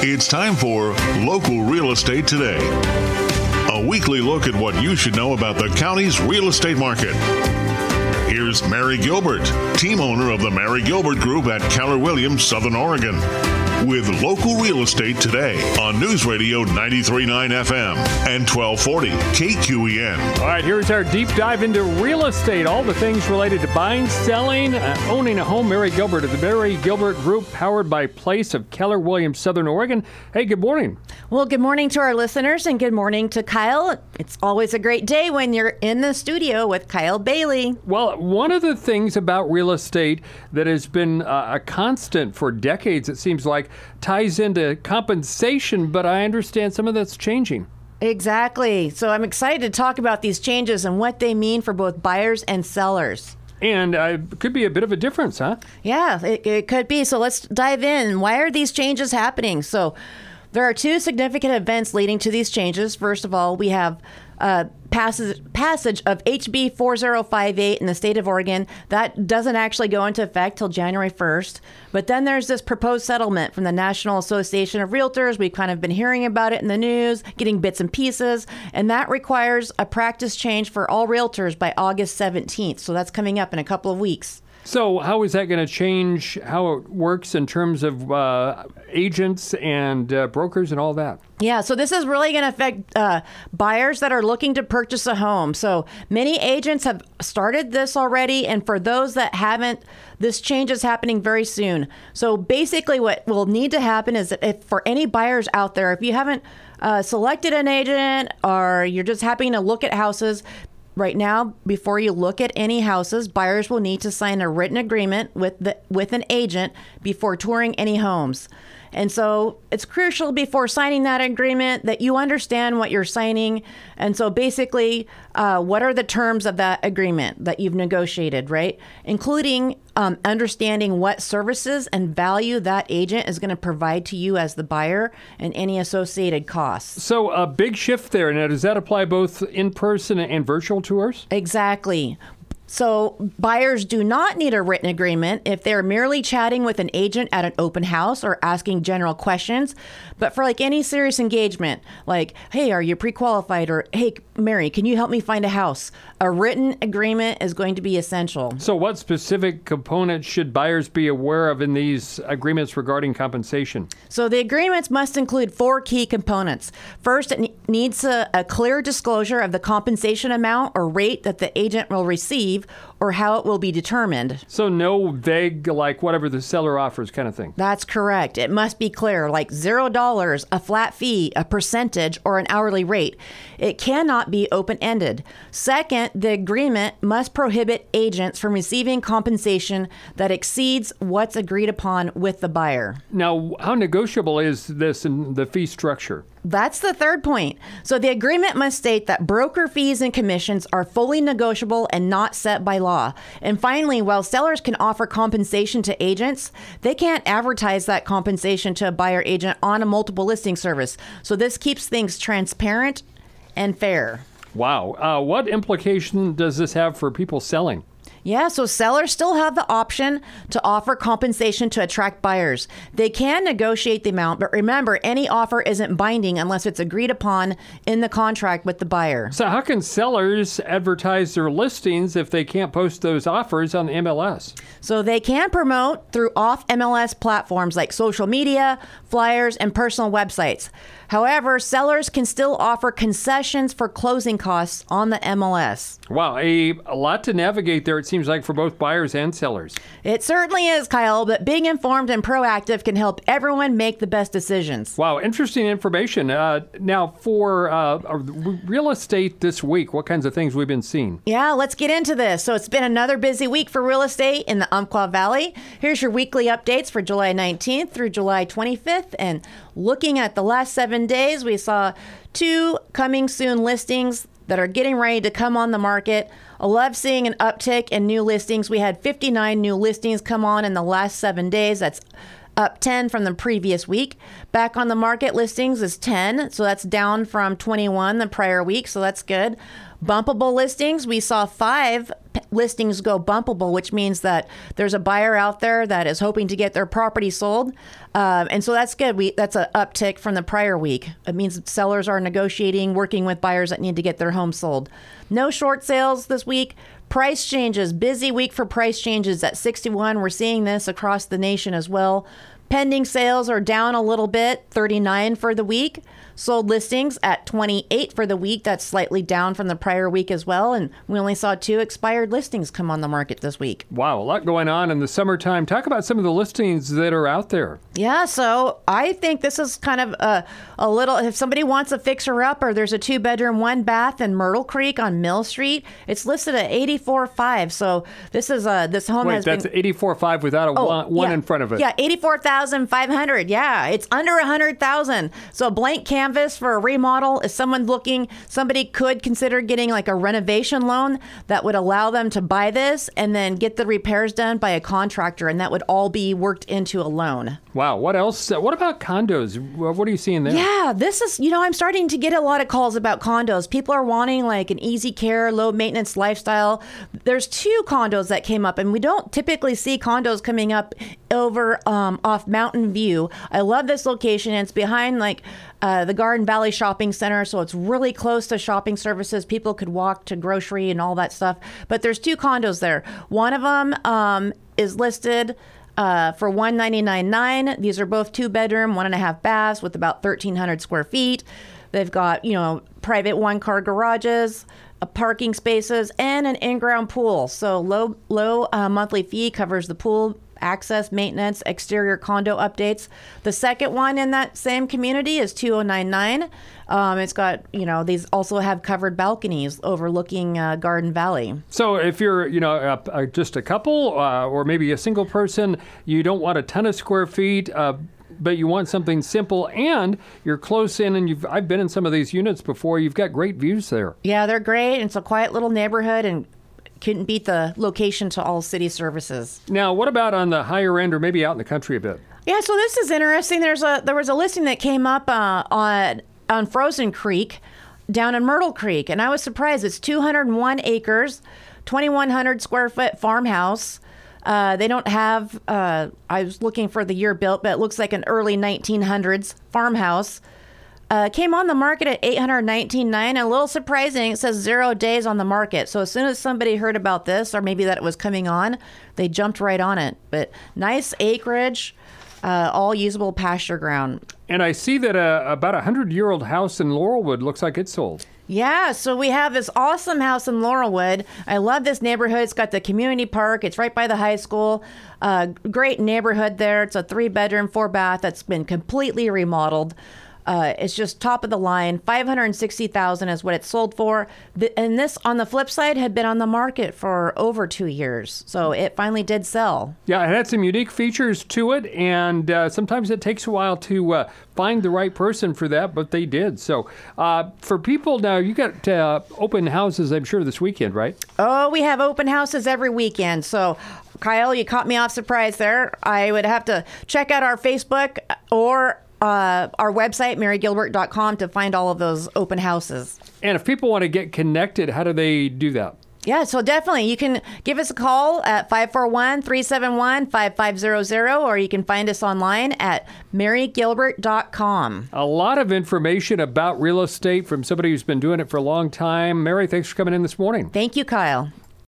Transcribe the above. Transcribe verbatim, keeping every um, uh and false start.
It's time for Local Real Estate Today, a weekly look at what you should know about the county's real estate market. Here's Mary Gilbert, team owner of the Mary Gilbert Group at Keller Williams, Southern Oregon, with Local Real Estate Today on News Radio ninety-three point nine F M and twelve forty K Q E N. All right, here's our deep dive into real estate, all the things related to buying, selling, uh, owning a home. Mary Gilbert of the Mary Gilbert Group, powered by Place of Keller Williams, Southern Oregon. Hey, good morning. Well, good morning to our listeners and good morning to Kyle. It's always a great day when you're in the studio with Kyle Bailey. Well, one of the things about real estate that has been uh, a constant for decades, it seems like, ties into compensation, but I understand some of that's changing. Exactly. So I'm excited to talk about these changes and what they mean for both buyers and sellers. And uh, it could be a bit of a difference, huh? Yeah, it, it could be. So let's dive in. Why are these changes happening? So there are two significant events leading to these changes. First of all, we have uh, passage, passage of H B four oh five eight in the state of Oregon. That doesn't actually go into effect till January first. But then there's this proposed settlement from the National Association of Realtors. We've kind of been hearing about it in the news, getting bits and pieces. And that requires a practice change for all realtors by August seventeenth. So that's coming up in a couple of weeks. So how is that going to change how it works in terms of uh, agents and uh, brokers and all that? Yeah, so this is really going to affect uh, buyers that are looking to purchase a home. So many agents have started this already, and for those that haven't, this change is happening very soon. So basically what will need to happen is that if for any buyers out there, if you haven't uh, selected an agent or you're just happening to look at houses, right now, before you look at any houses, buyers will need to sign a written agreement with the with an agent before touring any homes. And so it's crucial before signing that agreement that you understand what you're signing. And so basically, uh, what are the terms of that agreement that you've negotiated, right? Including um, understanding what services and value that agent is going to provide to you as the buyer and any associated costs. So a big shift there. Now, does that apply both in-person and virtual tours? Exactly. So buyers do not need a written agreement if they're merely chatting with an agent at an open house or asking general questions. But for like any serious engagement, like, hey, are you pre-qualified? Or, hey, Mary, can you help me find a house? A written agreement is going to be essential. So what specific components should buyers be aware of in these agreements regarding compensation? So the agreements must include four key components. First, it ne- needs a, a clear disclosure of the compensation amount or rate that the agent will receive or how it will be determined. So no vague, like whatever the seller offers kind of thing. That's correct. It must be clear, like zero dollars, a flat fee, a percentage, or an hourly rate. It cannot be open-ended. Second, the agreement must prohibit agents from receiving compensation that exceeds what's agreed upon with the buyer. Now, how negotiable is this in the fee structure? That's the third point. So the agreement must state that broker fees and commissions are fully negotiable and not set by law. And finally, while sellers can offer compensation to agents, they can't advertise that compensation to a buyer agent on a multiple listing service. So this keeps things transparent and fair. Wow. Uh, what implication does this have for people selling? Yeah, so sellers still have the option to offer compensation to attract buyers. They can negotiate the amount, but remember, any offer isn't binding unless it's agreed upon in the contract with the buyer. So how can sellers advertise their listings if they can't post those offers on the M L S? So they can promote through off-M L S platforms like social media, flyers, and personal websites. However, sellers can still offer concessions for closing costs on the M L S. Wow, a, a lot to navigate there, it seems like, for both buyers and sellers. It certainly is, Kyle, but being informed and proactive can help everyone make the best decisions. Wow, interesting information. Uh, now, for uh, real estate this week, what kinds of things we've been seeing? Yeah, let's get into this. So it's been another busy week for real estate in the Umpqua Valley. Here's your weekly updates for July nineteenth through July twenty-fifth. And looking at the last seven days, we saw two coming soon listings that are getting ready to come on the market. I love seeing an uptick in new listings. We had fifty-nine new listings come on in the last seven days. That's up ten from the previous week. Back on the market listings is ten, so that's down from twenty-one the prior week, so that's good. Bumpable listings, we saw five p- listings go bumpable, which means that there's a buyer out there that is hoping to get their property sold. Um, and so that's good. We That's an uptick from the prior week. It means that sellers are negotiating, working with buyers that need to get their home sold. No short sales this week. Price changes, busy week for price changes at sixty-one. We're seeing this across the nation as well. Pending sales are down a little bit, thirty-nine for the week. Sold listings at twenty-eight for the week. That's slightly down from the prior week as well. And we only saw two expired listings come on the market this week. Wow, a lot going on in the summertime. Talk about some of the listings that are out there. Yeah, so I think this is kind of a, a little, if somebody wants a fixer-upper, there's a two-bedroom, one-bath in Myrtle Creek on Mill Street. It's listed at eighty-four five. So this is a, this home Wait, has that's been... eighty-four five without a Oh, one, one yeah. in front of it. Yeah, eighty-four thousand five hundred. Yeah, it's under one hundred thousand. So a blank canvas for a remodel. If someone's looking, somebody could consider getting like a renovation loan that would allow them to buy this and then get the repairs done by a contractor, and that would all be worked into a loan. Wow, what else? Uh, What about condos? Wh- What are you seeing there? Yeah, this is, you know, I'm starting to get a lot of calls about condos. People are wanting like an easy care, low maintenance lifestyle. There's two condos that came up, and we don't typically see condos coming up over um, off Mountain View. I love this location. It's behind like uh, the Garden Valley Shopping Center, so it's really close to shopping services. People could walk to grocery and all that stuff. But there's two condos there. One of them um, is listed Uh, for one ninety-nine nine. These are both two bedroom, one and a half baths with about thirteen hundred square feet. They've got, you know, private one car garages, uh, parking spaces, and an in-ground pool. So low, low uh, monthly fee covers the pool access, maintenance, exterior condo updates. The second one in that same community is two oh nine nine. Um, it's got, you know, these also have covered balconies overlooking uh, Garden Valley. So if you're, you know, uh, uh, just a couple uh, or maybe a single person, you don't want a ton of square feet, uh, but you want something simple and you're close in, and you've I've been in some of these units before. You've got great views there. Yeah, they're great. It's a quiet little neighborhood and couldn't beat the location to all city services. Now, what about on the higher end or maybe out in the country a bit? Yeah, so this is interesting. There's a there was a listing that came up uh, on on Frozen Creek down in Myrtle Creek, and I was surprised. It's two hundred one acres, twenty-one hundred square foot farmhouse. Uh, they don't have, uh, I was looking for the year built, but it looks like an early nineteen hundreds farmhouse. Uh, came on the market at eight hundred nineteen thousand dollars. A little surprising, it says zero days on the market. So as soon as somebody heard about this, or maybe that it was coming on, they jumped right on it. But nice acreage, uh, all usable pasture ground. And I see that a, about a hundred-year-old house in Laurelwood looks like it's sold. Yeah, so we have this awesome house in Laurelwood. I love this neighborhood. It's got the community park. It's right by the high school. Uh, great neighborhood there. It's a three-bedroom, four-bath that's been completely remodeled. Uh, it's just top of the line. five hundred sixty thousand dollars is what it's sold for. The, and this, on the flip side, had been on the market for over two years. So it finally did sell. Yeah, it had some unique features to it, and uh, sometimes it takes a while to uh, find the right person for that, but they did. So uh, for people now, you got uh, open houses, I'm sure, this weekend, right? Oh, we have open houses every weekend. So Kyle, you caught me off surprise there. I would have to check out our Facebook or Uh, our website, mary gilbert dot com, to find all of those open houses. And if people want to get connected, how do they do that? Yeah, so definitely. You can give us a call at five four one, three seven one, five five zero zero, or you can find us online at mary gilbert dot com. A lot of information about real estate from somebody who's been doing it for a long time. Mary, thanks for coming in this morning. Thank you, Kyle.